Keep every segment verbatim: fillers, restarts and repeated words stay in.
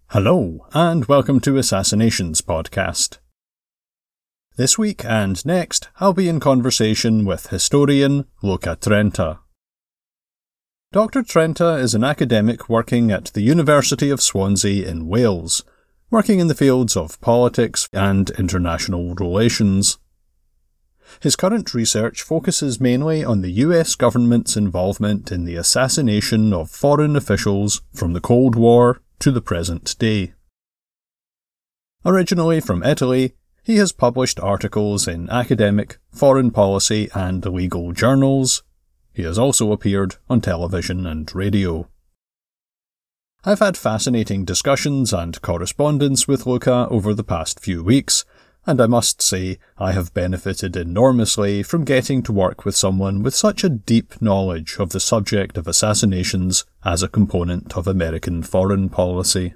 Hello, and welcome to Assassinations Podcast. This week and next, I'll be in conversation with historian Luca Trenta. Doctor Trenta is an academic working at the University of Swansea in Wales, working in the fields of politics and international relations. His current research focuses mainly on the U S government's involvement in the assassination of foreign officials from the Cold War to the present day. Originally from Italy, he has published articles in academic, foreign policy and legal journals. He has also appeared on television and radio. I've had fascinating discussions and correspondence with Luca over the past few weeks, and I must say I have benefited enormously from getting to work with someone with such a deep knowledge of the subject of assassinations as a component of American foreign policy.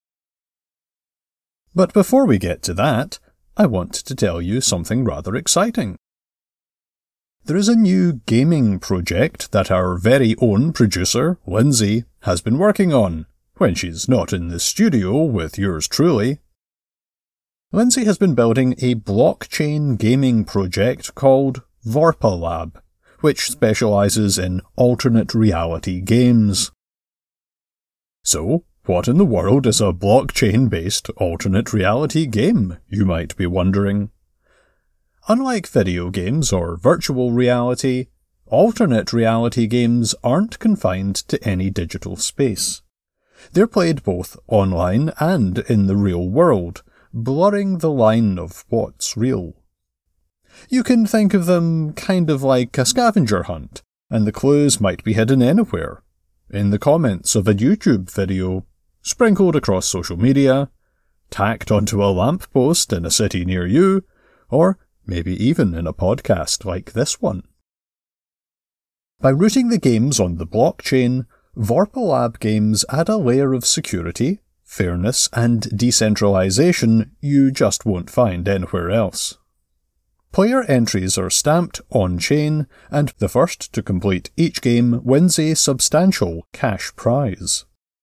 But before we get to that, I want to tell you something rather exciting. There is a new gaming project that our very own producer, Lindsay, has been working on, when she's not in the studio with yours truly. Lindsay has been building a blockchain gaming project called VorpaLab, which specialises in alternate reality games. So, what in the world is a blockchain-based alternate reality game, you might be wondering? Unlike video games or virtual reality, alternate reality games aren't confined to any digital space. They're played both online and in the real world, blurring the line of what's real. You can think of them kind of like a scavenger hunt, and the clues might be hidden anywhere. In the comments of a YouTube video, sprinkled across social media, tacked onto a lamppost in a city near you, or maybe even in a podcast like this one. By routing the games on the blockchain, VorpaLab games add a layer of security, fairness and decentralization you just won't find anywhere else. Player entries are stamped on-chain, and the first to complete each game wins a substantial cash prize.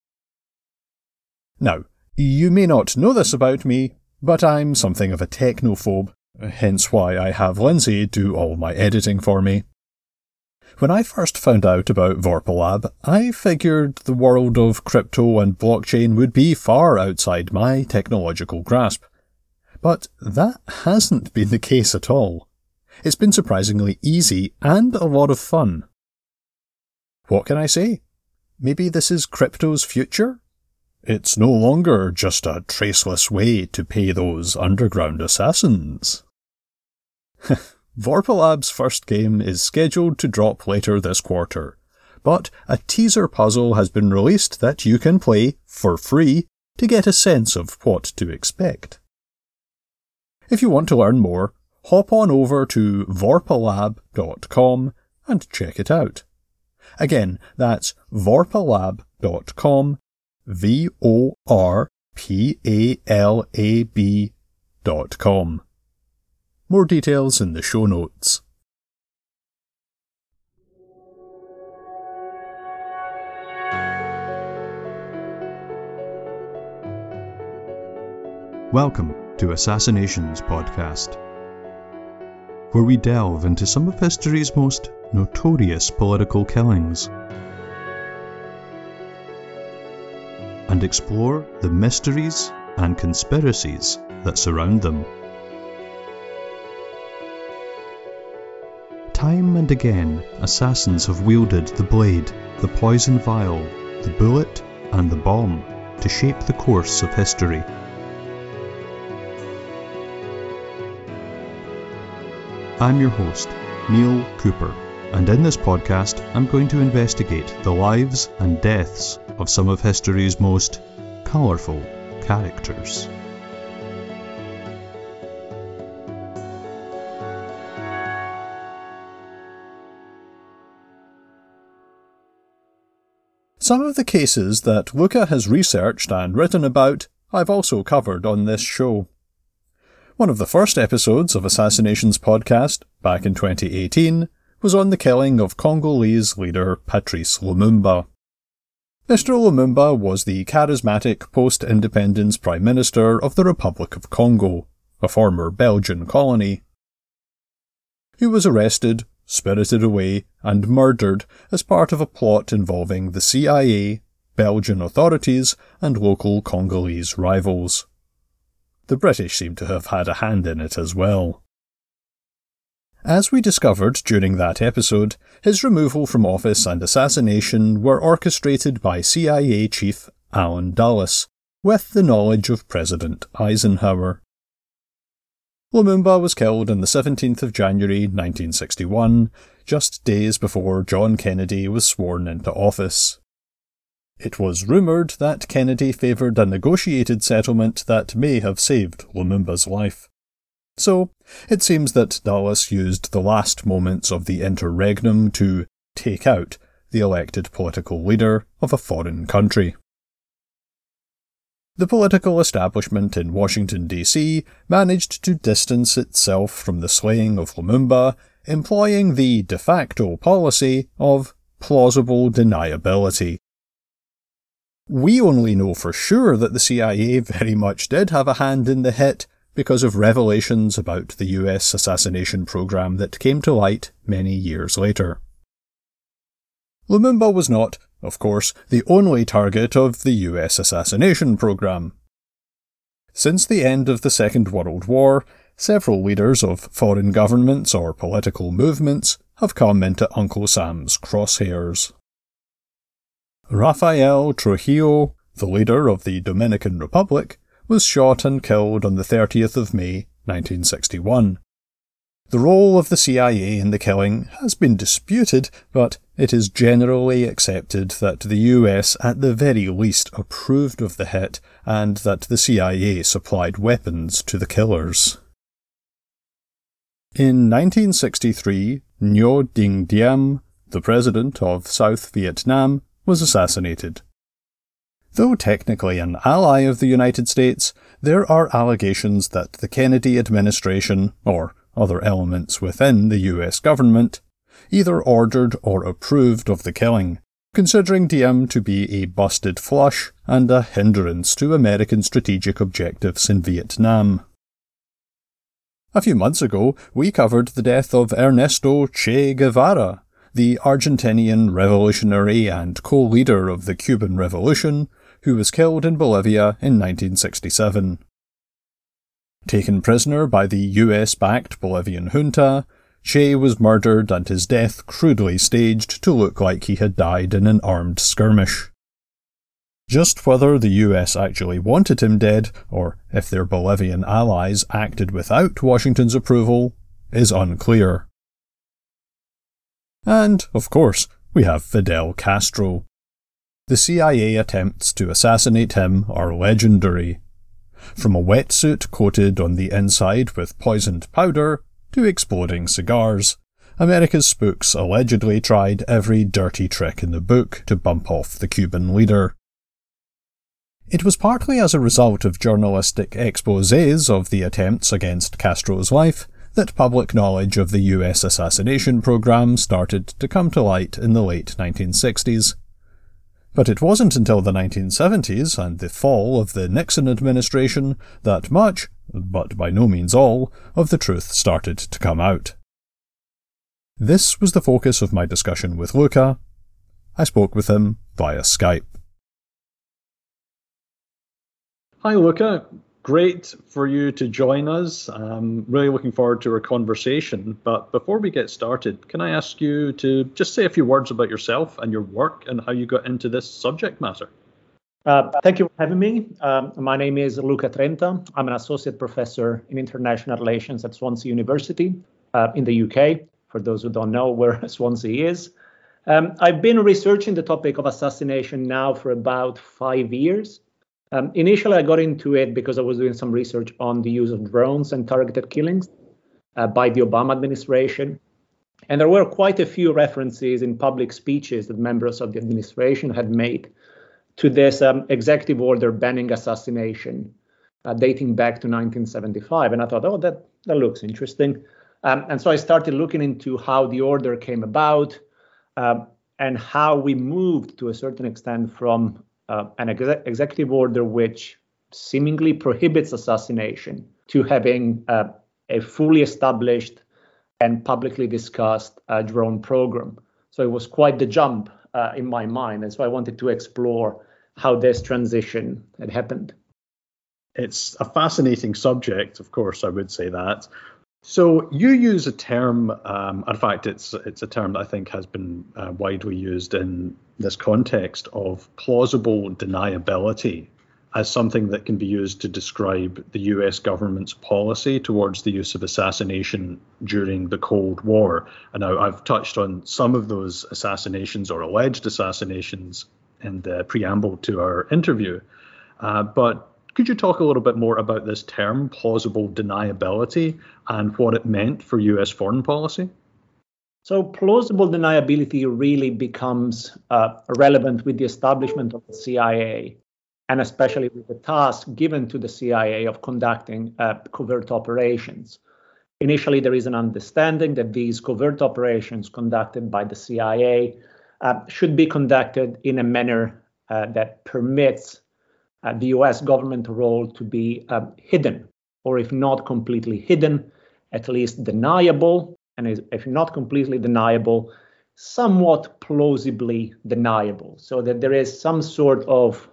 Now, you may not know this about me, but I'm something of a technophobe, hence why I have Lindsay do all my editing for me. When I first found out about VorpaLab, I figured the world of crypto and blockchain would be far outside my technological grasp. But that hasn't been the case at all. It's been surprisingly easy and a lot of fun. What can I say? Maybe this is crypto's future? It's no longer just a traceless way to pay those underground assassins. VorpaLab's first game is scheduled to drop later this quarter, but a teaser puzzle has been released that you can play for free to get a sense of what to expect. If you want to learn more, hop on over to vorpalab dot com and check it out. Again, that's vorpalab dot com, V O R P A L A B dot com. More details in the show notes. Welcome to Assassinations Podcast, where we delve into some of history's most notorious political killings and explore the mysteries and conspiracies that surround them. Time and again, assassins have wielded the blade, the poison vial, the bullet, and the bomb to shape the course of history. I'm your host, Neil Cooper, and in this podcast I'm going to investigate the lives and deaths of some of history's most colourful characters. Some of the cases that Luca has researched and written about, I've also covered on this show. One of the first episodes of Assassinations Podcast, back in twenty eighteen, was on the killing of Congolese leader Patrice Lumumba. Mister Lumumba was the charismatic post-independence Prime Minister of the Republic of Congo, a former Belgian colony. He was arrested, spirited away, and murdered as part of a plot involving the C I A, Belgian authorities, and local Congolese rivals. The British seem to have had a hand in it as well. As we discovered during that episode, his removal from office and assassination were orchestrated by C I A chief Allen Dulles, with the knowledge of President Eisenhower. Lumumba was killed on the seventeenth of January nineteen sixty-one, just days before John Kennedy was sworn into office. It was rumoured that Kennedy favoured a negotiated settlement that may have saved Lumumba's life. So, it seems that Dulles used the last moments of the interregnum to take out the elected political leader of a foreign country. The political establishment in Washington, D C managed to distance itself from the slaying of Lumumba, employing the de facto policy of plausible deniability. We only know for sure that the C I A very much did have a hand in the hit, because of revelations about the U S assassination program that came to light many years later. Lumumba was not, of course, the only target of the U S assassination program. Since the end of the Second World War, several leaders of foreign governments or political movements have come into Uncle Sam's crosshairs. Rafael Trujillo, the leader of the Dominican Republic, was shot and killed on the thirtieth of May nineteen sixty-one. The role of the C I A in the killing has been disputed, but it is generally accepted that the U S at the very least approved of the hit and that the C I A supplied weapons to the killers. In nineteen sixty-three, Ngo Dinh Diem, the president of South Vietnam, was assassinated. Though technically an ally of the United States, there are allegations that the Kennedy administration, or other elements within the U S government, either ordered or approved of the killing, considering Diem to be a busted flush and a hindrance to American strategic objectives in Vietnam. A few months ago, we covered the death of Ernesto Che Guevara, the Argentinian revolutionary and co-leader of the Cuban Revolution, who was killed in Bolivia in nineteen sixty-seven. Taken prisoner by the U S-backed Bolivian junta, Che was murdered and his death crudely staged to look like he had died in an armed skirmish. Just whether the U S actually wanted him dead, or if their Bolivian allies acted without Washington's approval, is unclear. And, of course, we have Fidel Castro. The C I A attempts to assassinate him are legendary. From a wetsuit coated on the inside with poisoned powder to exploding cigars, America's spooks allegedly tried every dirty trick in the book to bump off the Cuban leader. It was partly as a result of journalistic exposés of the attempts against Castro's life that public knowledge of the U S assassination program started to come to light in the late nineteen sixties. But it wasn't until the nineteen seventies and the fall of the Nixon administration that much, but by no means all, of the truth started to come out. This was the focus of my discussion with Luca. I spoke with him via Skype. Hi Luca, great for you to join us. I'm really looking forward to our conversation. But before we get started, can I ask you to just say a few words about yourself and your work and how you got into this subject matter? Uh, thank you for having me. Um, my name is Luca Trenta. I'm an associate professor in international relations at Swansea University uh, in the U K, for those who don't know where Swansea is. Um, I've been researching the topic of assassination now for about five years. Um, initially, I got into it because I was doing some research on the use of drones and targeted killings uh, by the Obama administration. And there were quite a few references in public speeches that members of the administration had made to this um, executive order banning assassination, uh, dating back to nineteen seventy-five. And I thought, oh, that, that looks interesting. Um, and so I started looking into how the order came about. Uh, and how we moved to a certain extent from uh, an ex- executive order which seemingly prohibits assassination to having uh, a fully established and publicly discussed uh, drone program. So it was quite the jump uh, in my mind. And so I wanted to explore how this transition had happened. It's a fascinating subject, of course, I would say that. So you use a term, um, in fact, it's it's a term that I think has been uh, widely used in this context of plausible deniability as something that can be used to describe the U S government's policy towards the use of assassination during the Cold War. And now I've touched on some of those assassinations or alleged assassinations in the preamble to our interview. Uh, but could you talk a little bit more about this term, plausible deniability, and what it meant for U S foreign policy? So plausible deniability really becomes uh, relevant with the establishment of the C I A, and especially with the task given to the C I A of conducting uh, covert operations. Initially, there is an understanding that these covert operations conducted by the C I A uh, should be conducted in a manner uh, that permits uh, the U S government role to be uh, hidden, or if not completely hidden, at least deniable, and if not completely deniable, somewhat plausibly deniable, so that there is some sort of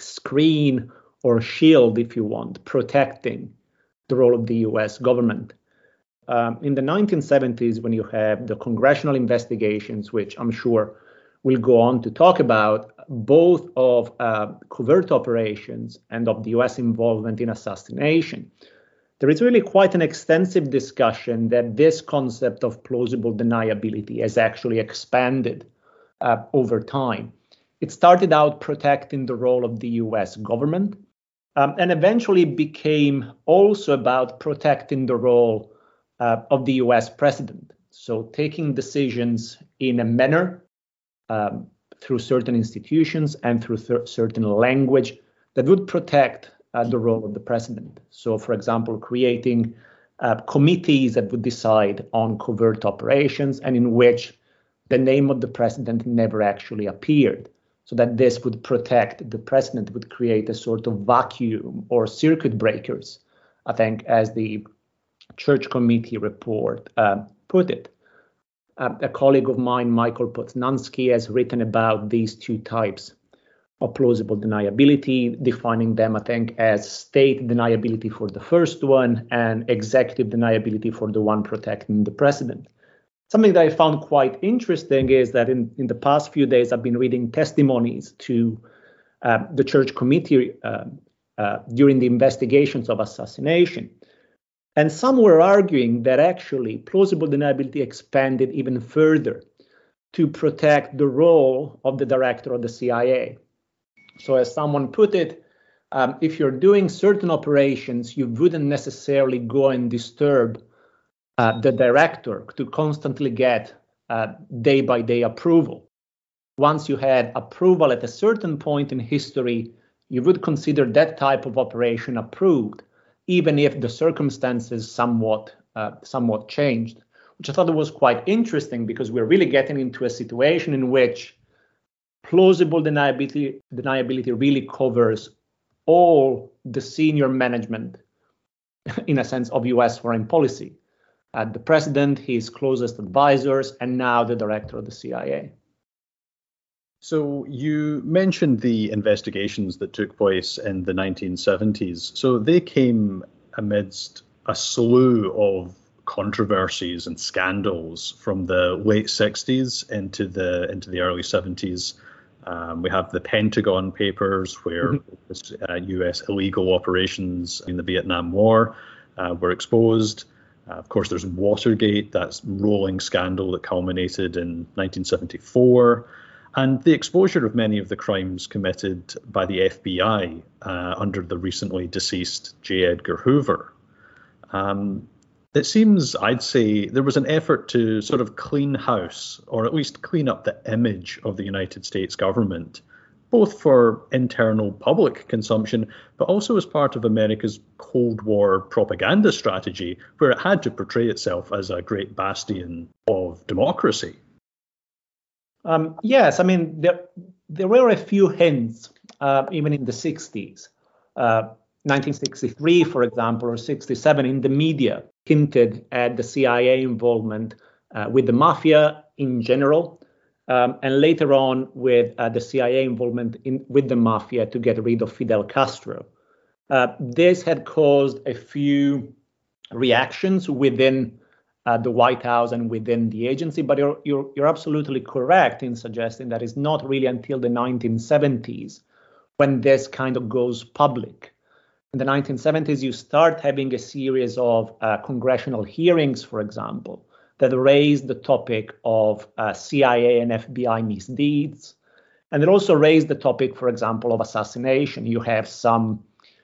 screen or shield, if you want, protecting the role of the U S government. Um, in the nineteen seventies, when you have the congressional investigations, which I'm sure we'll go on to talk about, both of uh, covert operations and of the U S involvement in assassination, there is really quite an extensive discussion that this concept of plausible deniability has actually expanded uh, over time. It started out protecting the role of the U S government, um, and eventually became also about protecting the role uh, of the U S president. So taking decisions in a manner um, through certain institutions and through th- certain language that would protect uh, the role of the president. So, for example, creating uh, committees that would decide on covert operations and in which the name of the president never actually appeared, so that this would protect the president, would create a sort of vacuum or circuit breakers, I think, as the Church Committee report uh, put it. Uh, a colleague of mine, Michael Poznansky, has written about these two types of plausible deniability, defining them, I think, as state deniability for the first one and executive deniability for the one protecting the president. Something that I found quite interesting is that in, in the past few days, I've been reading testimonies to uh, the Church Committee uh, uh, during the investigations of assassination. And some were arguing that actually plausible deniability expanded even further to protect the role of the director of the C I A. So as someone put it, um, if you're doing certain operations, you wouldn't necessarily go and disturb Uh, the director to constantly get uh, day-by-day approval. Once you had approval at a certain point in history, you would consider that type of operation approved, even if the circumstances somewhat, uh, somewhat changed, which I thought was quite interesting because we're really getting into a situation in which plausible deniability, deniability really covers all the senior management, in a sense, of U S foreign policy. Uh, the president, his closest advisors, and now the director of the C I A. So you mentioned the investigations that took place in the nineteen seventies. So they came amidst a slew of controversies and scandals from the late sixties into the into the early seventies. Um, we have the Pentagon Papers, where mm-hmm. uh, U S illegal operations in the Vietnam War uh, were exposed. Uh, of course, there's Watergate, that rolling scandal that culminated in nineteen seventy-four, and the exposure of many of the crimes committed by the F B I uh, under the recently deceased J. Edgar Hoover. Um, it seems, I'd say, there was an effort to sort of clean house, or at least clean up the image of the United States government, both for internal public consumption, but also as part of America's Cold War propaganda strategy, where it had to portray itself as a great bastion of democracy. Um, yes, I mean, there, there were a few hints, uh, even in the sixties. Uh, nineteen sixty-three, for example, or sixty-seven, in the media hinted at the C I A involvement uh, with the mafia in general, um, and later on with uh, the C I A involvement in, with the mafia to get rid of Fidel Castro. Uh, this had caused a few reactions within uh, the White House and within the agency, but you're, you're, you're absolutely correct in suggesting that it's not really until the nineteen seventies when this kind of goes public. In the nineteen seventies, you start having a series of uh, congressional hearings, for example, that raised the topic of uh, C I A and F B I misdeeds. And it also raised the topic, for example, of assassination. You have some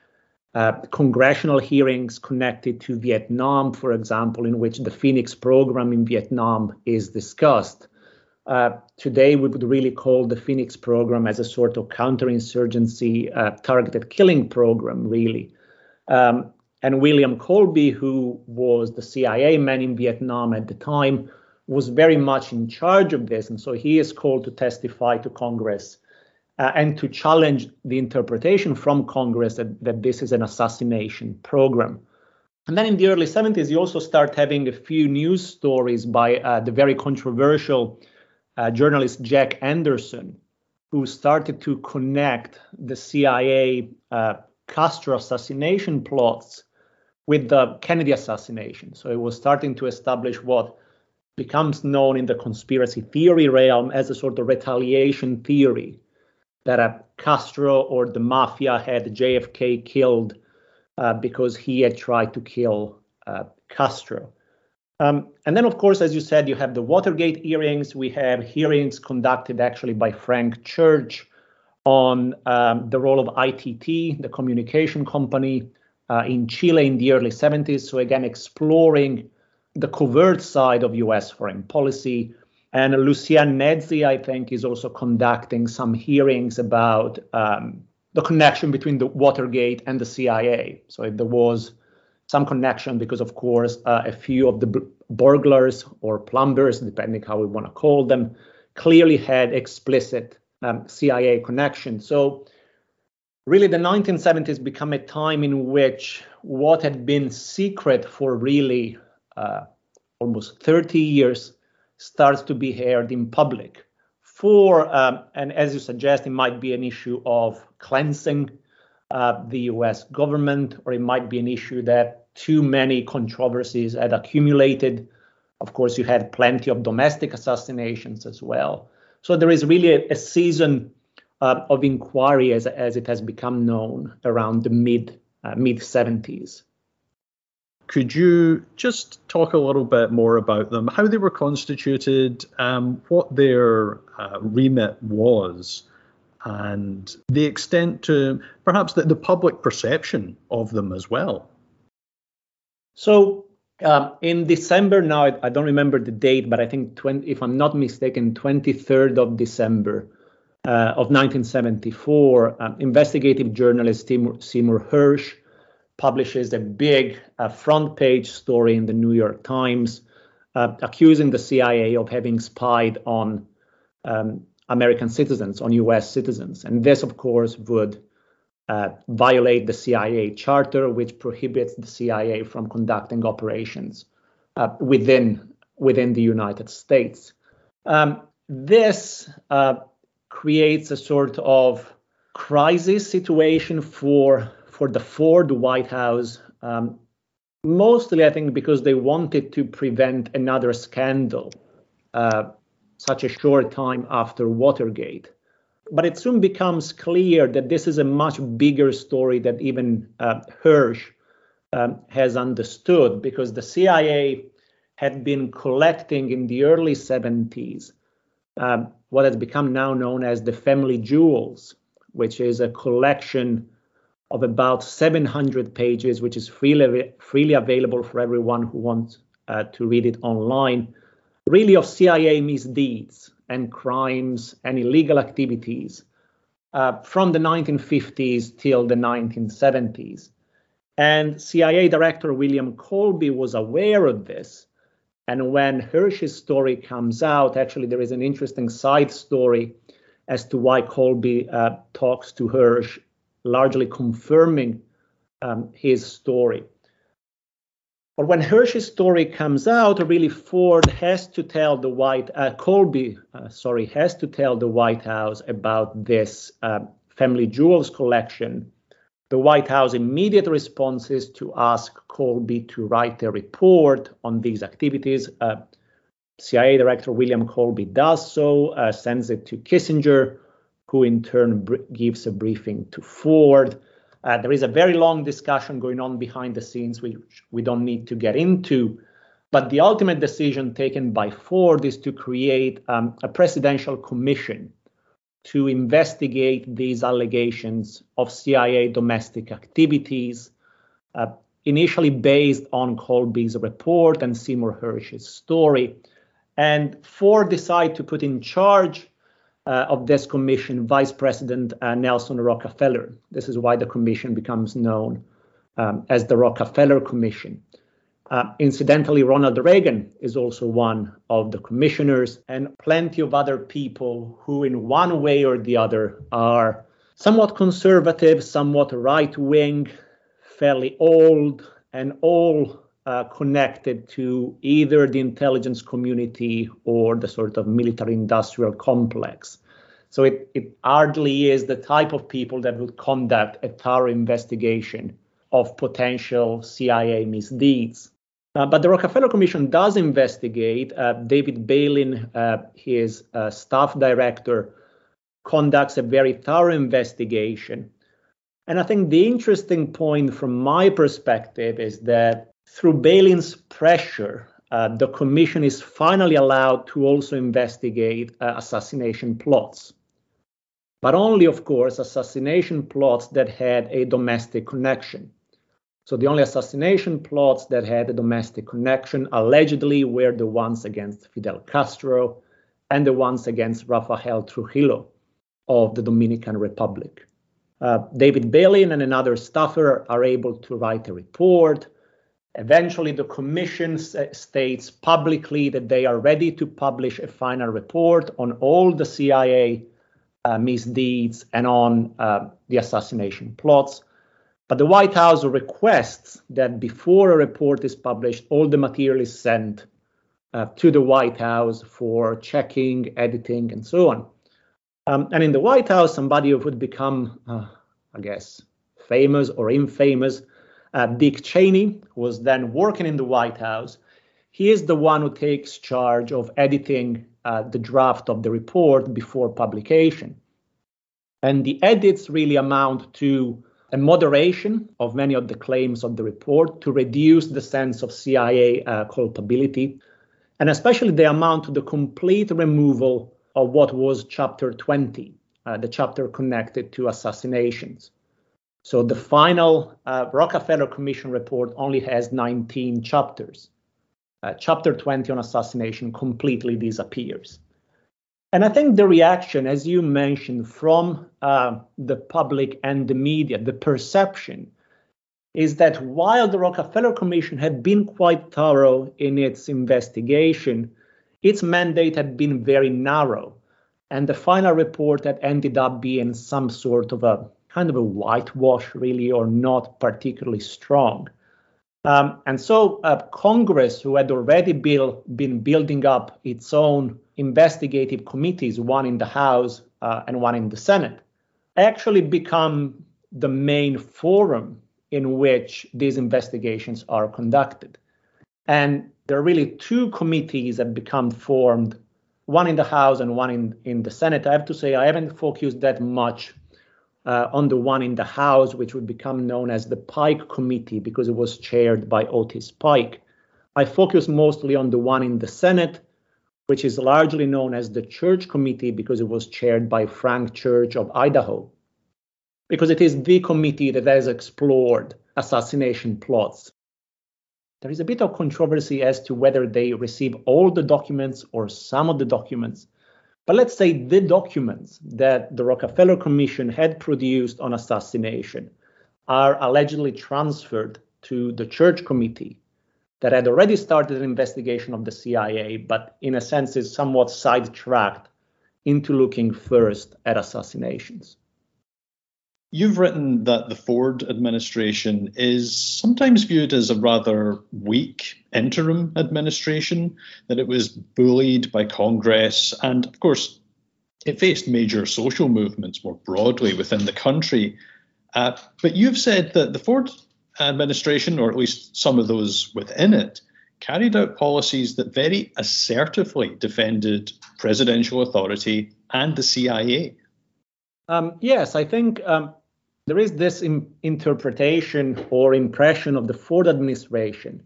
uh, congressional hearings connected to Vietnam, for example, in which the Phoenix program in Vietnam is discussed. Uh, today, we would really call the Phoenix program as a sort of counterinsurgency uh, targeted killing program, really. Um, and William Colby, who was the C I A man in Vietnam at the time, was very much in charge of this. And so he is called to testify to Congress uh, and to challenge the interpretation from Congress that, that this is an assassination program. And then in the early seventies, you also start having a few news stories by uh, the very controversial Uh, journalist Jack Anderson, who started to connect the C I A uh, Castro assassination plots with the Kennedy assassination. So it was starting to establish what becomes known in the conspiracy theory realm as a sort of retaliation theory, that uh, Castro or the mafia had J F K killed uh, because he had tried to kill uh, Castro. Um, and then, of course, as you said, you have the Watergate hearings. We have hearings conducted actually by Frank Church on um, the role of I T T, the communication company uh, in Chile in the early seventies. So again, exploring the covert side of U S foreign policy. And Lucian Nezzi, I think, is also conducting some hearings about um, the connection between the Watergate and the C I A. So if there was some connection, because of course uh, a few of the b- burglars or plumbers, depending how we want to call them, clearly had explicit um, C I A connection. So really the nineteen seventies become a time in which what had been secret for really uh, almost thirty years starts to be aired in public. For, um, and as you suggest, it might be an issue of cleansing Uh, the U S government, or it might be an issue that too many controversies had accumulated. Of course, you had plenty of domestic assassinations as well. So there is really a, a season uh, of inquiry, as, as it has become known, around the mid, uh, mid seventies. Could you just talk a little bit more about them, how they were constituted, um, what their uh, remit was, and the extent to perhaps the, the public perception of them as well? So um, in December, now I, I don't remember the date, but I think twenty, if I'm not mistaken, twenty-third of December uh, of nineteen seventy-four, um, investigative journalist Seymour, Seymour Hersh publishes a big uh, front page story in the New York Times uh, accusing the C I A of having spied on um, American citizens, on U S citizens. And this, of course, would uh, violate the C I A charter, which prohibits the C I A from conducting operations uh, within, within the United States. Um, this uh, creates a sort of crisis situation for, for the Ford White House, um, mostly, I think, because they wanted to prevent another scandal uh, such a short time after Watergate. But it soon becomes clear that this is a much bigger story that even uh, Hersh um, has understood, because the C I A had been collecting in the early seventies um, what has become now known as the Family Jewels, which is a collection of about seven hundred pages, which is freely, freely available for everyone who wants uh, to read it online, really of C I A misdeeds and crimes and illegal activities uh, from the nineteen fifties till the nineteen seventies. And C I A Director William Colby was aware of this And when Hersh's story comes out, actually there is an interesting side story as to why Colby uh, talks to Hersh, largely confirming um, his story. But when Hersh's story comes out, really Ford has to tell the White, uh, Colby, uh, sorry, has to tell the White House about this uh, family jewels collection. The White House immediate response is to ask Colby to write a report on these activities. Uh, C I A Director William Colby does so, uh, sends it to Kissinger, who in turn gives a briefing to Ford. Uh, there is a very long discussion going on behind the scenes, which we don't need to get into. But the ultimate decision taken by Ford is to create um, a presidential commission to investigate these allegations of C I A domestic activities, uh, initially based on Colby's report and Seymour Hersh's story. And Ford decided to put in charge uh, of this commission Vice President uh, Nelson Rockefeller. This is why the commission becomes known um, as the Rockefeller Commission. Uh, incidentally, Ronald Reagan is also one of the commissioners, and plenty of other people who in one way or the other are somewhat conservative, somewhat right-wing, fairly old, and all uh, connected to either the intelligence community or the sort of military-industrial complex. So it, it hardly is the type of people that would conduct a thorough investigation of potential C I A misdeeds. Uh, but the Rockefeller Commission does investigate. Uh, David Bailyn, uh, his uh, staff director, conducts a very thorough investigation. And I think the interesting point from my perspective is that through Bailyn's pressure, uh, the commission is finally allowed to also investigate uh, assassination plots. But only, of course, assassination plots that had a domestic connection. So the only assassination plots that had a domestic connection allegedly were the ones against Fidel Castro and the ones against Rafael Trujillo of the Dominican Republic. Uh, David Bailyn and another staffer are able to write a report. Eventually, the commission states publicly that they are ready to publish a final report on all the C I A uh, misdeeds and on uh, the assassination plots. But the White House requests that before a report is published, all the material is sent uh, to the White House for checking, editing, and so on. Um, and in the White House, somebody who would become, uh, I guess, famous or infamous, uh, Dick Cheney, who was then working in the White House. He is the one who takes charge of editing uh, the draft of the report before publication. And the edits really amount to a moderation of many of the claims of the report to reduce the sense of C I A uh, culpability. And especially they amount to the complete removal of what was Chapter twenty, uh, the chapter connected to assassinations. So the final uh, Rockefeller Commission report only has nineteen chapters. Uh, chapter twenty on assassination completely disappears. And I think the reaction, as you mentioned, from uh, the public and the media, the perception is that while the Rockefeller Commission had been quite thorough in its investigation, its mandate had been very narrow. And the final report had ended up being some sort of a kind of a whitewash, really, or not particularly strong. Um, and so uh, Congress, who had already build, been building up its own investigative committees, one in the House uh, and one in the Senate, actually become the main forum in which these investigations are conducted. And there are really two committees that become formed, one in the House and one in, in the Senate. I have to say I haven't focused that much Uh, on the one in the House, which would become known as the Pike Committee because it was chaired by Otis Pike. I focus mostly on the one in the Senate, which is largely known as the Church Committee because it was chaired by Frank Church of Idaho, because it is the committee that has explored assassination plots. There is a bit of controversy as to whether they receive all the documents or some of the documents. But let's say the documents that the Rockefeller Commission had produced on assassination are allegedly transferred to the Church Committee that had already started an investigation of the C I A, but in a sense is somewhat sidetracked into looking first at assassinations. You've written that the Ford administration is sometimes viewed as a rather weak interim administration, that it was bullied by Congress, and of course, it faced major social movements more broadly within the country. Uh, but you've said that the Ford administration, or at least some of those within it, carried out policies that very assertively defended presidential authority and the C I A. Um, yes, I think um, there is this in- interpretation or impression of the Ford administration,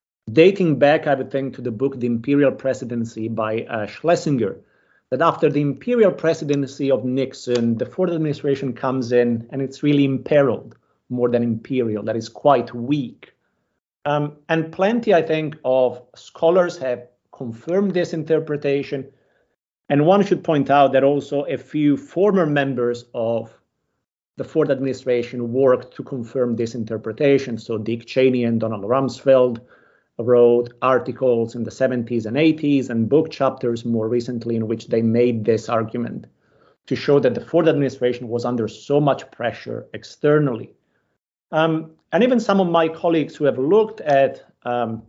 dating back, I would think, to the book The Imperial Presidency by uh, Schlesinger, that after the imperial presidency of Nixon, the Ford administration comes in and it's really imperiled more than imperial, that is quite weak. Um, and plenty, I think, of scholars have confirmed this interpretation. And one should point out that also a few former members of the Ford administration worked to confirm this interpretation. So Dick Cheney and Donald Rumsfeld wrote articles in the seventies and eighties and book chapters more recently in which they made this argument to show that the Ford administration was under so much pressure externally. Um, and even some of my colleagues who have looked at um,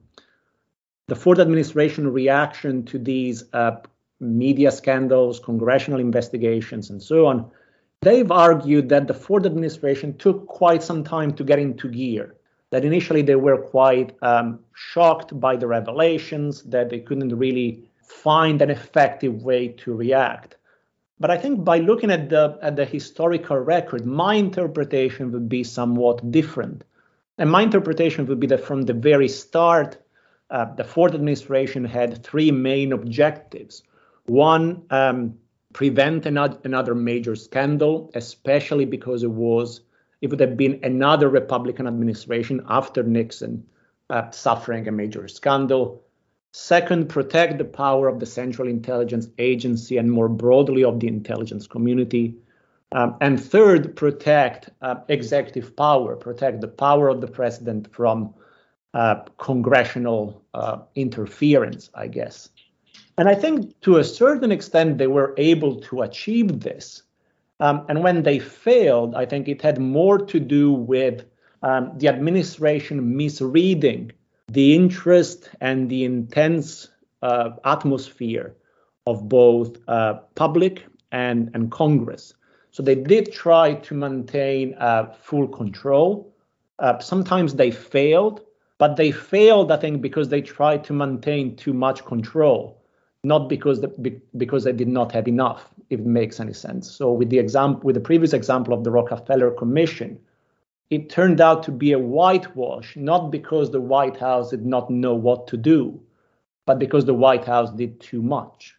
the Ford administration reaction to these uh, media scandals, congressional investigations, and so on, they've argued that the Ford administration took quite some time to get into gear. That initially they were quite um, shocked by the revelations, that they couldn't really find an effective way to react. But I think by looking at the at the historical record, my interpretation would be somewhat different. And my interpretation would be that from the very start, uh, the Ford administration had three main objectives. One, um, prevent another, another major scandal, especially because it was It would have been another Republican administration after Nixon uh, suffering a major scandal. Second, protect the power of the Central Intelligence Agency and more broadly of the intelligence community. Um, and third, protect uh, executive power, protect the power of the president from uh, congressional uh, interference, I guess. And I think to a certain extent they were able to achieve this. Um, and when they failed, I think it had more to do with um, the administration misreading the interest and the intense uh, atmosphere of both uh, public and, and Congress. So they did try to maintain uh, full control. Uh, sometimes they failed, but they failed, I think, because they tried to maintain too much control, not because the, because they did not have enough, if it makes any sense. So with the example, with the previous example of the Rockefeller Commission, it turned out to be a whitewash, not because the White House did not know what to do, but because the White House did too much.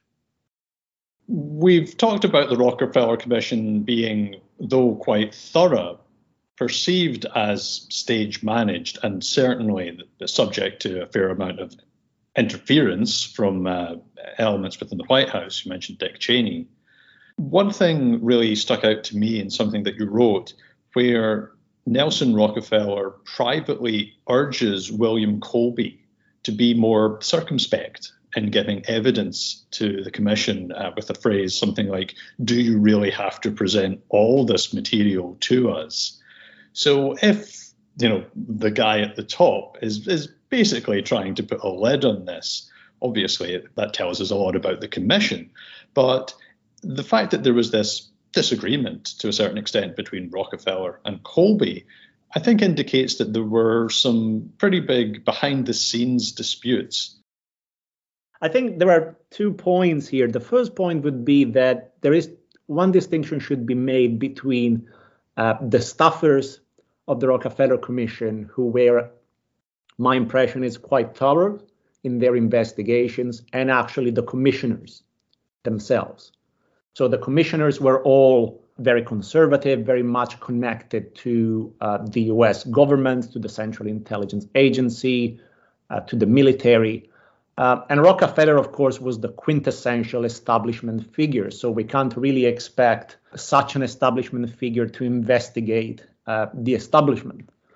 We've talked about the Rockefeller Commission being, though quite thorough, perceived as stage managed and certainly subject to a fair amount of interference from uh, elements within the White House. You mentioned Dick Cheney. One thing really stuck out to me in something that you wrote, where Nelson Rockefeller privately urges William Colby to be more circumspect in giving evidence to the commission uh, with a phrase something like, "Do you really have to present all this material to us?" So if, you know, the guy at the top is, is basically trying to put a lid on this, obviously that tells us a lot about the commission. But the fact that there was this disagreement to a certain extent between Rockefeller and Colby, I think indicates that there were some pretty big behind the scenes disputes. I think there are two points here. The first point would be that there is one distinction should be made between uh, the staffers of the Rockefeller Commission, who were, my impression is, quite thorough in their investigations, and actually the commissioners themselves. So the commissioners were all very conservative, very much connected to uh, the U S government, to the Central Intelligence Agency, uh, to the military. Uh, and Rockefeller, of course, was the quintessential establishment figure. So we can't really expect such an establishment figure to investigate uh, the establishment.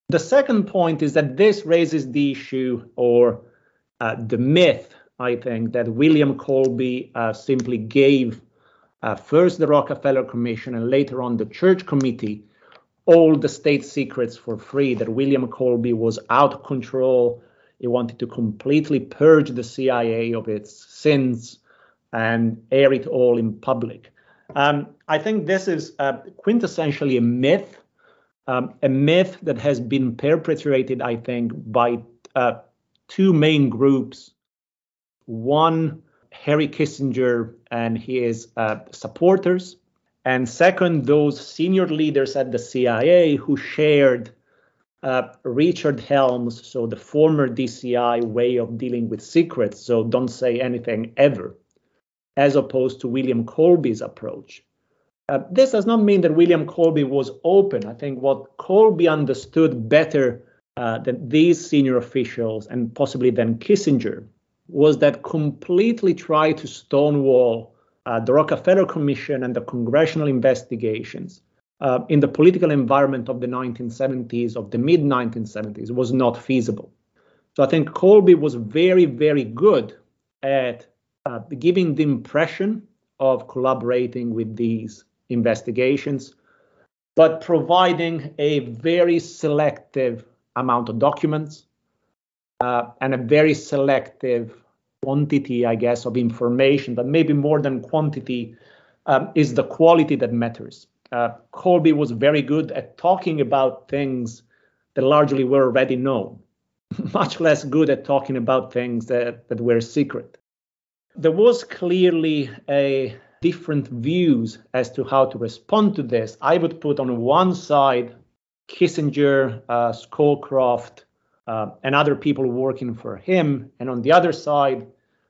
The second point is that this raises the issue or uh, the myth, I think, that William Colby uh, simply gave uh, first the Rockefeller Commission and later on the Church Committee all the state secrets for free, that William Colby was out of control. He wanted to completely purge the C I A of its sins and air it all in public. Um, I think this is uh, quintessentially a myth. Um, a myth that has been perpetrated, I think, by uh, two main groups. One, Harry Kissinger and his uh, supporters. And second, those senior leaders at the C I A who shared uh, Richard Helms, so the former D C I way of dealing with secrets, so don't say anything ever, as opposed to William Colby's approach. Uh, this does not mean that William Colby was open. I think what Colby understood better uh, than these senior officials and possibly than Kissinger was that completely try to stonewall uh, the Rockefeller Commission and the congressional investigations uh, in the political environment of the nineteen seventies, of the mid nineteen seventies, was not feasible. So I think Colby was very, very good at uh, giving the impression of collaborating with these investigations, but providing a very selective amount of documents uh, and a very selective quantity, I guess, of information, but maybe more than quantity um, is the quality that matters. Uh, Colby was very good at talking about things that largely were already known, much less good at talking about things that, that were secret. There was clearly a different views as to how to respond to this. I would put on one side Kissinger, uh, Scowcroft, uh, and other people working for him, and on the other side,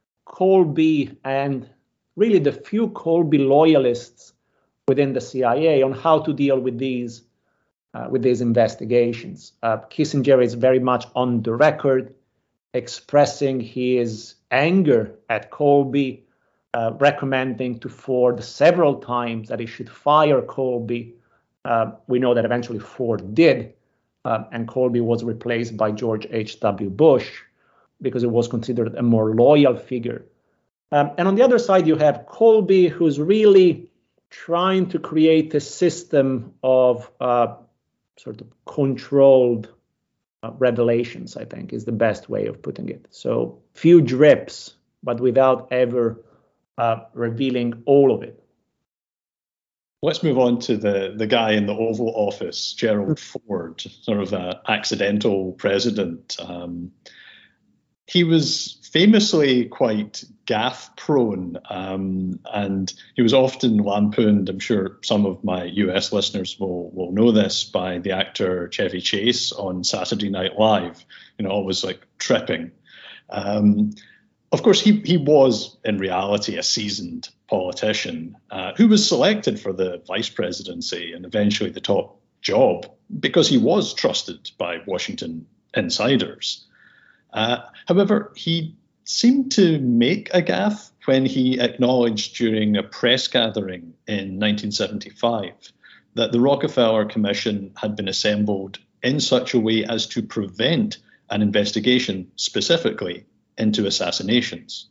Colby and really the few Colby loyalists within the C I A on how to deal with these uh, with these investigations. Uh, Kissinger is very much on the record expressing his anger at Colby, Uh, recommending to Ford several times that he should fire Colby. Uh, we know that eventually Ford did, uh, and Colby was replaced by George H W Bush because it was considered a more loyal figure. Um, and on the other side, you have Colby, who's really trying to create a system of uh, sort of controlled uh, revelations, I think is the best way of putting it. So few drips, but without ever Uh, revealing all of it. Let's move on to the, the guy in the Oval Office, Gerald Ford, sort of an accidental president. Um, he was famously quite gaffe-prone, um, and he was often lampooned. I'm sure some of my U S listeners will, will know this, by the actor Chevy Chase on Saturday Night Live, you know, always like tripping. Um, Of course, he, he was, in reality, a seasoned politician uh, who was selected for the vice presidency and eventually the top job because he was trusted by Washington insiders. Uh, however, he seemed to make a gaffe when he acknowledged during a press gathering in nineteen seventy-five that the Rockefeller Commission had been assembled in such a way as to prevent an investigation specifically into assassinations.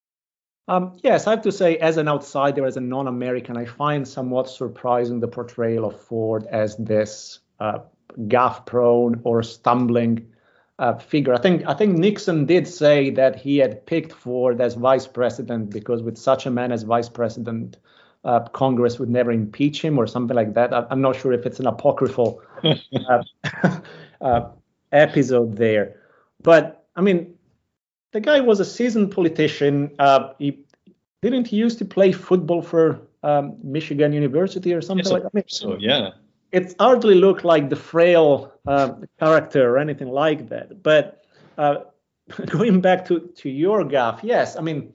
Um, yes, I have to say, as an outsider, as a non-American, I find somewhat surprising the portrayal of Ford as this uh, gaffe-prone or stumbling uh, figure. I think I think Nixon did say that he had picked Ford as vice president because with such a man as vice president, uh, Congress would never impeach him or something like that. I, I'm not sure if it's an apocryphal uh, uh, episode there. But, I mean, the guy was a seasoned politician. Uh, he didn't he used to play football for um, Michigan University or something yes, like that. I mean, so yeah, it hardly looked like the frail uh, character or anything like that. But uh, going back to to your gaffe, yes, I mean,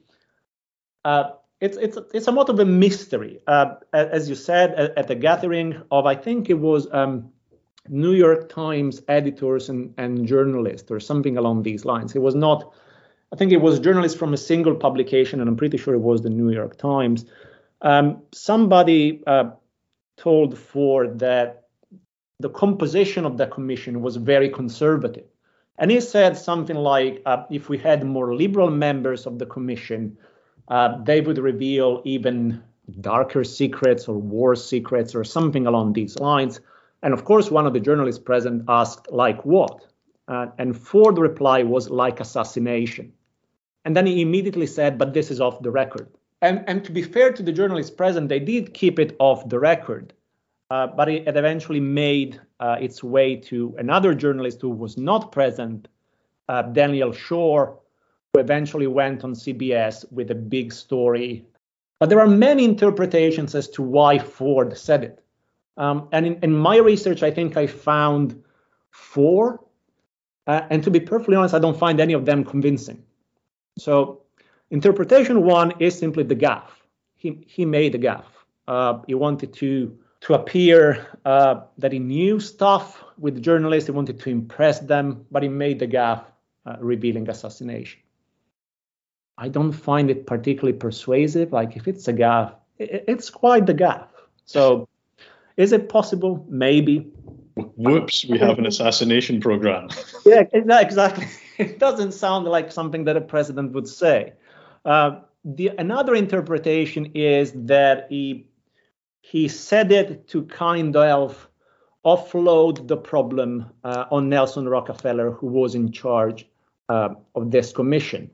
uh, it's it's it's somewhat of a mystery. Uh, as you said, at, at the gathering of, I think it was um, New York Times editors and, and journalists or something along these lines. It was not. I think it was journalists from a single publication, and I'm pretty sure it was the New York Times. Um, somebody uh, told Ford that the composition of the commission was very conservative. And he said something like, uh, if we had more liberal members of the commission, uh, they would reveal even darker secrets or war secrets or something along these lines. And of course, one of the journalists present asked, like what? Uh, and Ford reply was like assassination. And then he immediately said, but this is off the record. And, and to be fair to the journalists present, they did keep it off the record. Uh, but it, it eventually made uh, its way to another journalist who was not present, uh, Daniel Shore, who eventually went on C B S with a big story. But there are many interpretations as to why Ford said it. Um, and in, in my research, I think I found four. Uh, and to be perfectly honest, I don't find any of them convincing. So interpretation one is simply the gaffe. He, he made a gaffe. Uh, he wanted to to appear uh, that he knew stuff with journalists. He wanted to impress them, but he made the gaffe uh, revealing assassination. I don't find it particularly persuasive. Like if it's a gaffe, it, it's quite the gaffe. So is it possible? Maybe. Whoops, we have an assassination program. Yeah, exactly. It doesn't sound like something that a president would say. Uh, the another interpretation is that he he said it to kind of offload the problem uh, on Nelson Rockefeller, who was in charge uh, of this commission.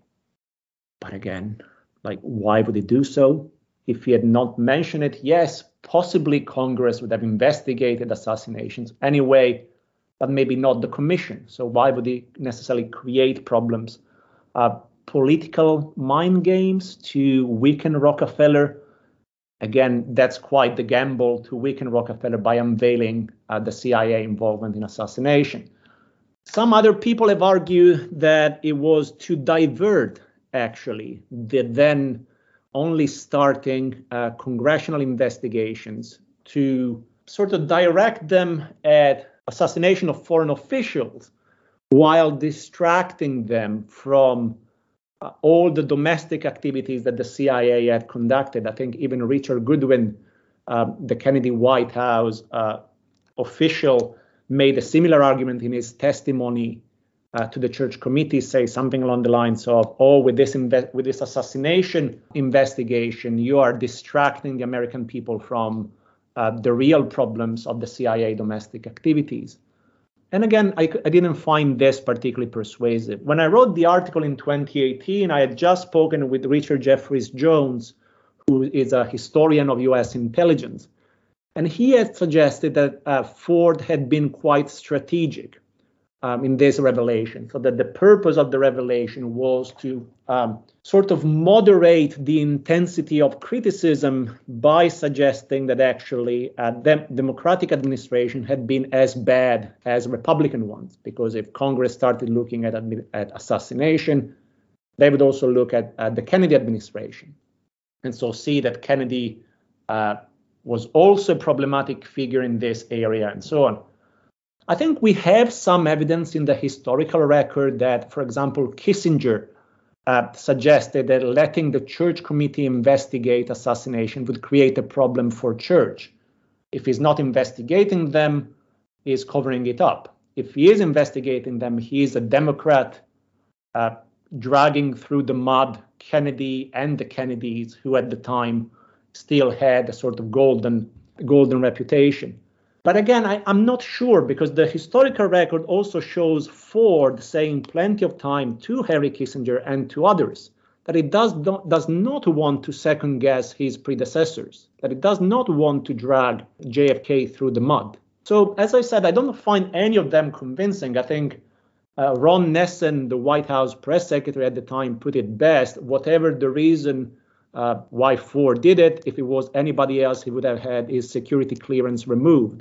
But again, like, why would he do so? If he had not mentioned it, yes, possibly Congress would have investigated assassinations anyway, but maybe not the commission. So why would he necessarily create problems? Uh, political mind games to weaken Rockefeller. Again, that's quite the gamble, to weaken Rockefeller by unveiling uh, the C I A involvement in assassination. Some other people have argued that it was to divert, actually, the then only starting uh, congressional investigations, to sort of direct them at assassination of foreign officials while distracting them from uh, all the domestic activities that the C I A had conducted. I think even Richard Goodwin, uh, the Kennedy White House uh, official, made a similar argument in his testimony Uh, to the Church Committee, say something along the lines of, oh, with this inve- with this assassination investigation, you are distracting the American people from uh, the real problems of the C I A domestic activities. And again, I, I didn't find this particularly persuasive. When I wrote the article in twenty eighteen, I had just spoken with Richard Jeffries Jones, who is a historian of U S intelligence. And he had suggested that uh, Ford had been quite strategic Um, in this revelation, so that the purpose of the revelation was to um, sort of moderate the intensity of criticism by suggesting that actually uh, the Democratic administration had been as bad as Republican ones, because if Congress started looking at, at assassination, they would also look at, at the Kennedy administration, and so see that Kennedy uh, was also a problematic figure in this area, and so on. I think we have some evidence in the historical record that, for example, Kissinger uh, suggested that letting the Church Committee investigate assassination would create a problem for church. If he's not investigating them, he's covering it up. If he is investigating them, he is a Democrat uh, dragging through the mud Kennedy and the Kennedys, who at the time still had a sort of golden, golden reputation. But again, I, I'm not sure, because the historical record also shows Ford saying plenty of time to Henry Kissinger and to others that it does not, does not want to second guess his predecessors, that it does not want to drag J F K through the mud. So as I said, I don't find any of them convincing. I think uh, Ron Nessen, the White House press secretary at the time, put it best. Whatever the reason uh, why Ford did it, if it was anybody else, he would have had his security clearance removed.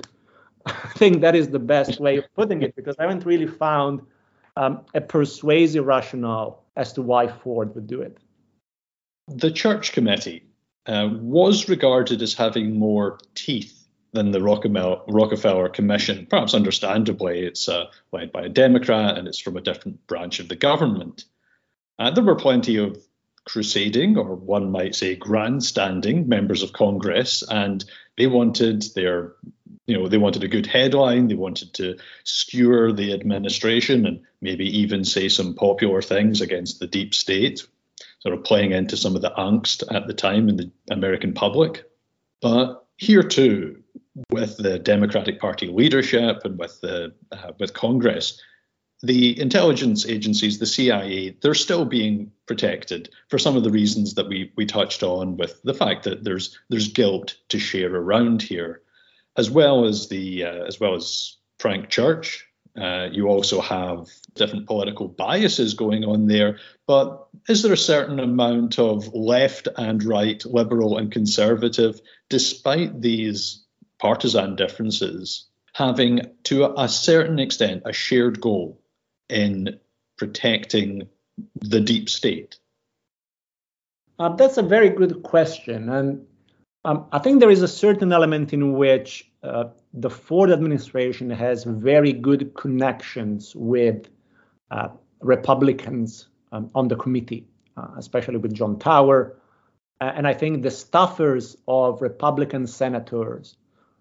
I think that is the best way of putting it, because I haven't really found um, a persuasive rationale as to why Ford would do it. The Church Committee uh, was regarded as having more teeth than the Rockefeller Commission. Perhaps understandably, it's uh, led by a Democrat and it's from a different branch of the government. Uh, there were plenty of crusading, or one might say grandstanding, members of Congress, and they wanted their You know, they wanted a good headline. They wanted to skewer the administration and maybe even say some popular things against the deep state, sort of playing into some of the angst at the time in the American public. But here too, with the Democratic Party leadership and with the uh, with Congress, the intelligence agencies, the C I A, they're still being protected for some of the reasons that we we touched on, with the fact that there's there's guilt to share around here, as well as the uh, as well as Frank Church. Uh, you also have different political biases going on there. But is there a certain amount of left and right, liberal and conservative, despite these partisan differences, having to a, a certain extent a shared goal in protecting the deep state? Uh, that's a very good question. And um, I think there is a certain element in which uh, the Ford administration has very good connections with uh, Republicans um, on the committee, uh, especially with John Tower. Uh, and I think the staffers of Republican senators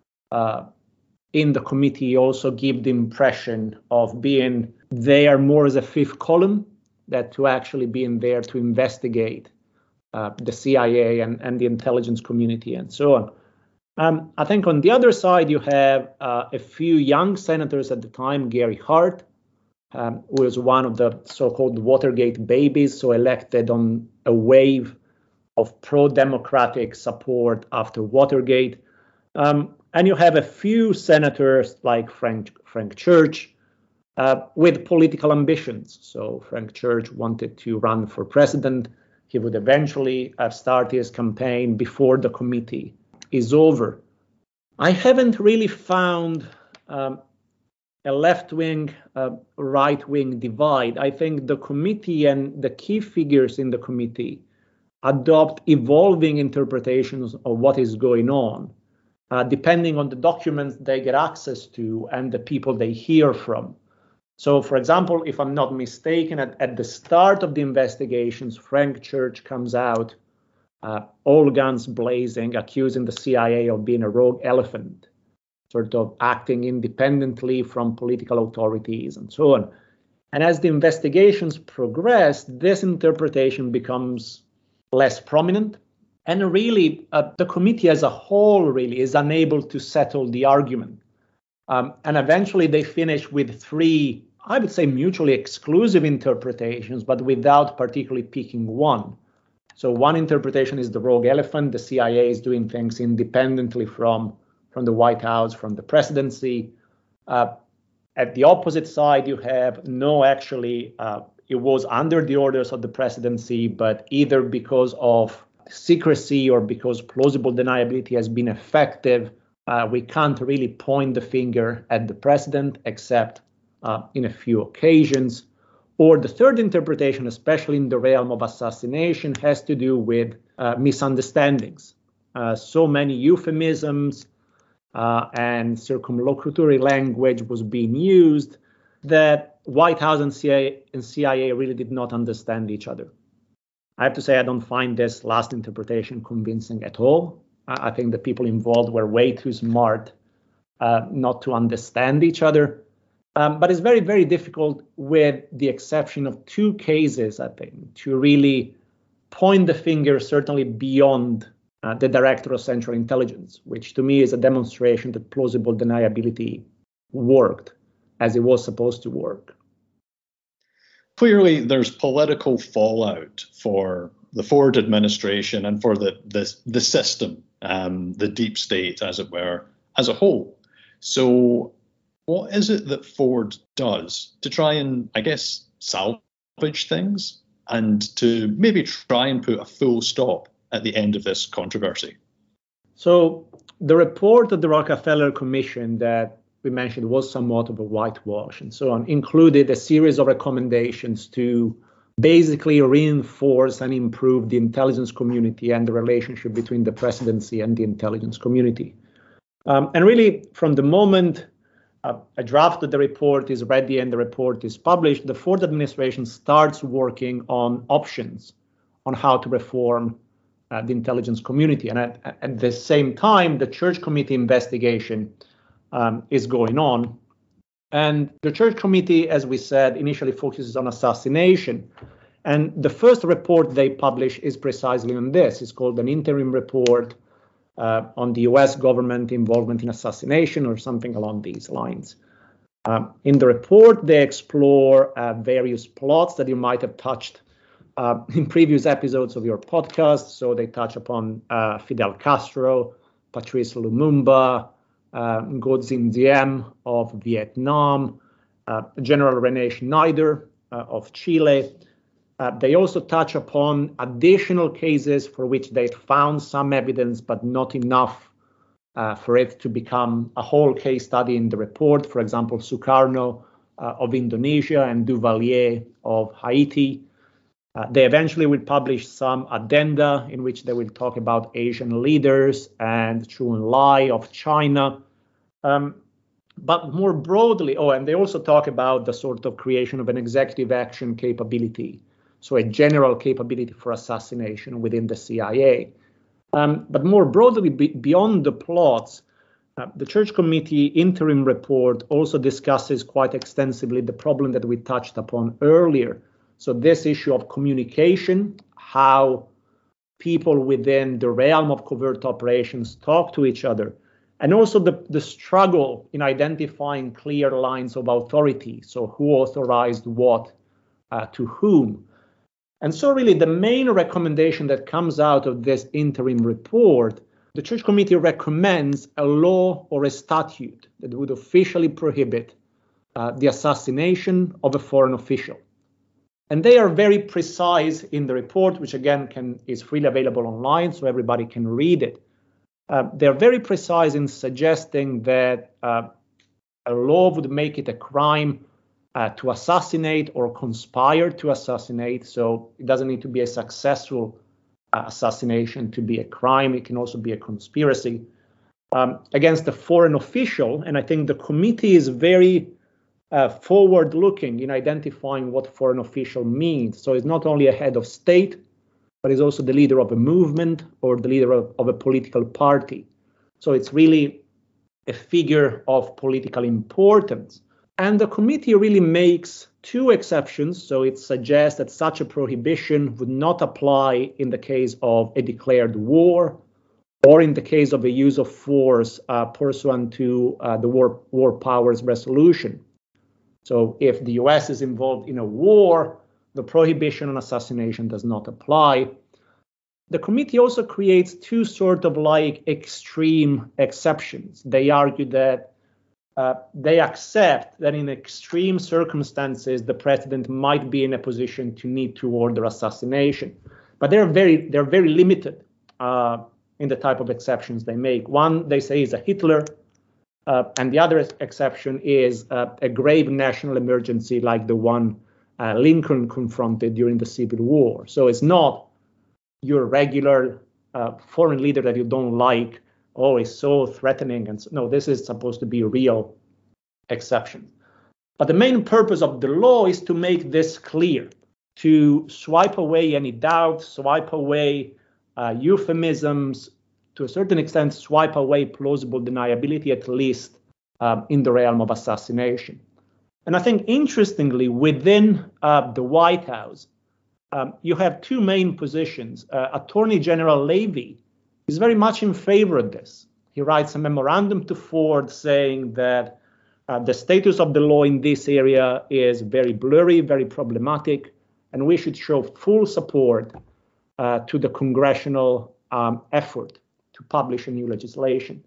uh, in the committee also give the impression of being there more as a fifth column than to actually being there to investigate uh, the C I A and, and the intelligence community and so on. Um, I think on the other side, you have uh, a few young senators at the time, Gary Hart, um, who was one of the so-called Watergate babies, so elected on a wave of pro-democratic support after Watergate. Um, and you have a few senators like Frank, Frank Church uh, with political ambitions. So Frank Church wanted to run for president. He would eventually uh, start his campaign before the committee is over. I haven't really found um, a left-wing, uh, right-wing divide. I think the committee and the key figures in the committee adopt evolving interpretations of what is going on, uh, depending on the documents they get access to and the people they hear from. So, for example, if I'm not mistaken, at, at the start of the investigations, Frank Church comes out Uh, all guns blazing, accusing the C I A of being a rogue elephant, sort of acting independently from political authorities and so on. And as the investigations progress, this interpretation becomes less prominent. And really, uh, the committee as a whole really is unable to settle the argument. Um, and eventually they finish with three, I would say, mutually exclusive interpretations, but without particularly picking one. So one interpretation is the rogue elephant. The C I A is doing things independently from, from the White House, from the presidency. Uh, at the opposite side, you have, no, actually, uh, it was under the orders of the presidency, but either because of secrecy or because plausible deniability has been effective, uh, we can't really point the finger at the president, except uh, in a few occasions. Or the third interpretation, especially in the realm of assassination, has to do with uh, misunderstandings. Uh, so many euphemisms uh, and circumlocutory language was being used that White House and C I A, and C I A really did not understand each other. I have to say I don't find this last interpretation convincing at all. I think the people involved were way too smart uh, not to understand each other. Um, but it's very, very difficult, with the exception of two cases, I think, to really point the finger certainly beyond uh, the Director of Central Intelligence, which to me is a demonstration that plausible deniability worked as it was supposed to work. Clearly, there's political fallout for the Ford administration and for the, the, the system, um, the deep state, as it were, as a whole. So what is it that Ford does to try and, I guess, salvage things and to maybe try and put a full stop at the end of this controversy? So the report of the Rockefeller Commission that we mentioned was somewhat of a whitewash and so on, included a series of recommendations to basically reinforce and improve the intelligence community and the relationship between the presidency and the intelligence community. Um, and really, from the moment uh, a draft of the report is ready and the report is published, the Ford administration starts working on options on how to reform uh, the intelligence community. And at, at the same time, the Church Committee investigation um, is going on. And the Church Committee, as we said, initially focuses on assassination. And the first report they publish is precisely on this. It's called an interim report uh, on the U S government involvement in assassination or something along these lines. Um, in the report, they explore uh, various plots that you might have touched uh, in previous episodes of your podcast. So they touch upon uh, Fidel Castro, Patrice Lumumba, uh, Ngo Dinh Diem of Vietnam, uh, General René Schneider uh, of Chile. Uh, they also touch upon additional cases for which they found some evidence, but not enough uh, for it to become a whole case study in the report. For example, Sukarno uh, of Indonesia and Duvalier of Haiti. Uh, they eventually will publish some addenda in which they will talk about Asian leaders and Zhou Enlai of China. Um, but more broadly, oh, and they also talk about the sort of creation of an executive action capability. So a general capability for assassination within the C I A. Um, but more broadly, be, beyond the plots, uh, the Church Committee interim report also discusses quite extensively the problem that we touched upon earlier. So this issue of communication, how people within the realm of covert operations talk to each other, and also the, the struggle in identifying clear lines of authority. So who authorized what uh, to whom. And so really the main recommendation that comes out of this interim report, the Church Committee recommends a law or a statute that would officially prohibit uh, the assassination of a foreign official. And they are very precise in the report, which again can is freely available online, so everybody can read it. Uh, they're very precise in suggesting that uh, a law would make it a crime Uh, to assassinate or conspire to assassinate. So it doesn't need to be a successful uh, assassination to be a crime. It can also be a conspiracy um, against a foreign official. And I think the committee is very uh, forward-looking in identifying what foreign official means. So it's not only a head of state, but it's also the leader of a movement or the leader of, of a political party. So it's really a figure of political importance. And the committee really makes two exceptions. So it suggests that such a prohibition would not apply in the case of a declared war or in the case of a use of force uh, pursuant to uh, the war, war powers resolution. So if the U S is involved in a war, the prohibition on assassination does not apply. The committee also creates two sort of like extreme exceptions. They argue that uh, they accept that in extreme circumstances, the president might be in a position to need to order assassination, but they're very, they're very limited uh, in the type of exceptions they make. One, they say, is a Hitler, uh, and the other exception is uh, a grave national emergency like the one uh, Lincoln confronted during the Civil War. So it's not your regular uh, foreign leader that you don't like, oh, he's so threatening. And so, no, this is supposed to be a real exception. But the main purpose of the law is to make this clear, to swipe away any doubt, swipe away uh, euphemisms, to a certain extent, swipe away plausible deniability, at least uh, in the realm of assassination. And I think, interestingly, within uh, the White House, Um, you have two main positions. Uh, Attorney General Levy is very much in favor of this. He writes a memorandum to Ford saying that uh, the status of the law in this area is very blurry, very problematic, and we should show full support uh, to the congressional um, effort to publish a new legislation.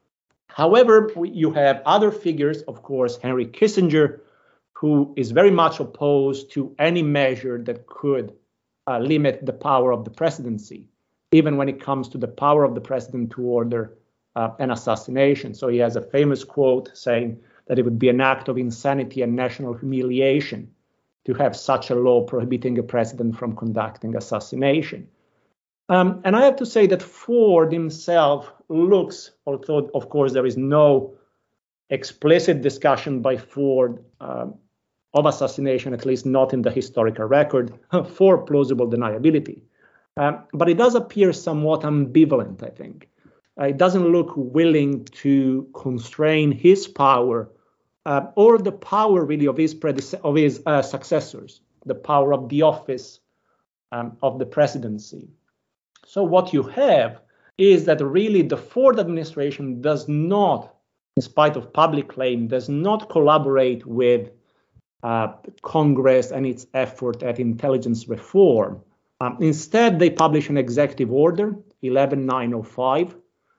However, you have other figures, of course, Henry Kissinger, who is very much opposed to any measure that could uh, limit the power of the presidency, even when it comes to the power of the president to order uh, an assassination. So he has a famous quote saying that it would be an act of insanity and national humiliation to have such a law prohibiting a president from conducting assassination. Um, and I have to say that Ford himself looks, although of course there is no explicit discussion by Ford uh, of assassination, at least not in the historical record, for plausible deniability. Um, but it does appear somewhat ambivalent, I think. Uh, it doesn't look willing to constrain his power uh, or the power really of his predece- of his uh, successors, the power of the office um, of the presidency. So what you have is that really the Ford administration does not, in spite of public claim, does not collaborate with uh, Congress and its effort at intelligence reform. Um, instead, they publish an executive order, eleven nine oh five,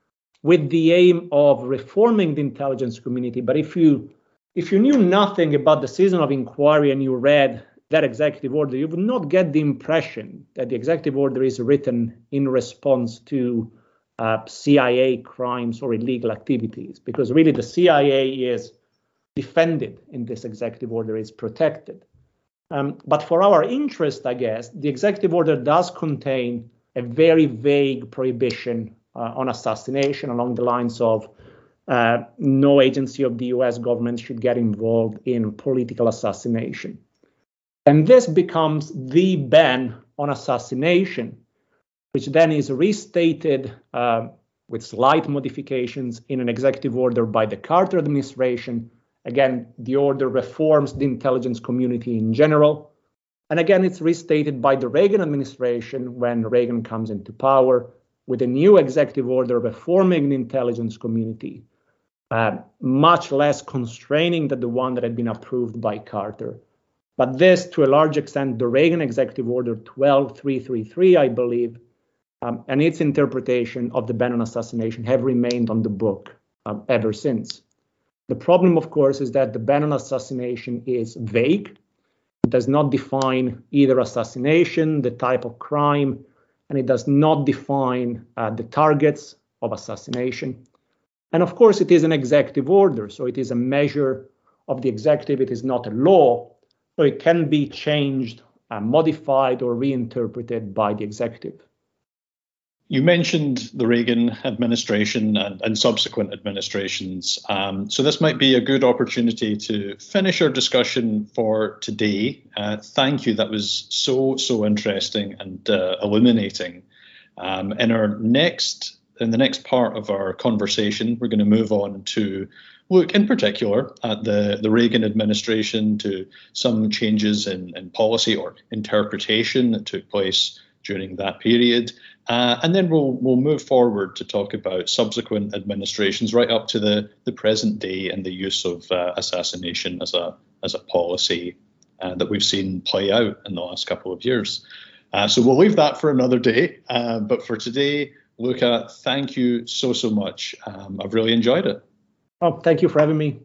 with the aim of reforming the intelligence community. But if you if you knew nothing about the season of inquiry and you read that executive order, you would not get the impression that the executive order is written in response to uh, C I A crimes or illegal activities, because really the C I A is defended in this executive order, is protected. Um, but for our interest, I guess, the executive order does contain a very vague prohibition uh, on assassination along the lines of uh, no agency of the U S government should get involved in political assassination. And this becomes the ban on assassination, which then is restated uh, with slight modifications in an executive order by the Carter administration. Again, the order reforms the intelligence community in general. And again, it's restated by the Reagan administration when Reagan comes into power with a new executive order reforming the intelligence community, uh, much less constraining than the one that had been approved by Carter. But this, to a large extent, the Reagan Executive Order twelve three thirty-three, I believe, um, and its interpretation of the ban on assassination have remained on the book um, ever since. The problem, of course, is that the ban on assassination is vague. It does not define either assassination, the type of crime, and it does not define uh, the targets of assassination. And of course, it is an executive order, so it is a measure of the executive. It is not a law. So it can be changed, uh, modified, or reinterpreted by the executive. You mentioned the Reagan administration and, and subsequent administrations. Um, so this might be a good opportunity to finish our discussion for today. Uh, thank you. That was so, so interesting and uh, illuminating. Um, in our next, in the next part of our conversation, we're going to move on to look in particular at the, the Reagan administration, to some changes in, in policy or interpretation that took place during that period. Uh, and then we'll we'll move forward to talk about subsequent administrations right up to the, the present day and the use of uh, assassination as a as a policy uh, that we've seen play out in the last couple of years. Uh, so we'll leave that for another day. Uh, but for today, Luca, thank you so, so much. Um, I've really enjoyed it. Oh, thank you for having me.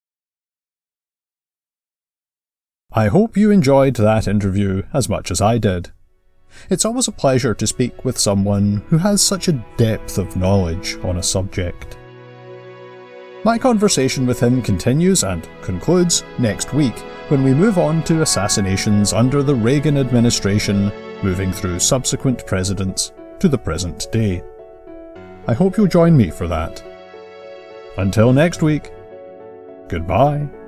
I hope you enjoyed that interview as much as I did. It's always a pleasure to speak with someone who has such a depth of knowledge on a subject. My conversation with him continues and concludes next week when we move on to assassinations under the Reagan administration, moving through subsequent presidents to the present day. I hope you'll join me for that. Until next week, goodbye.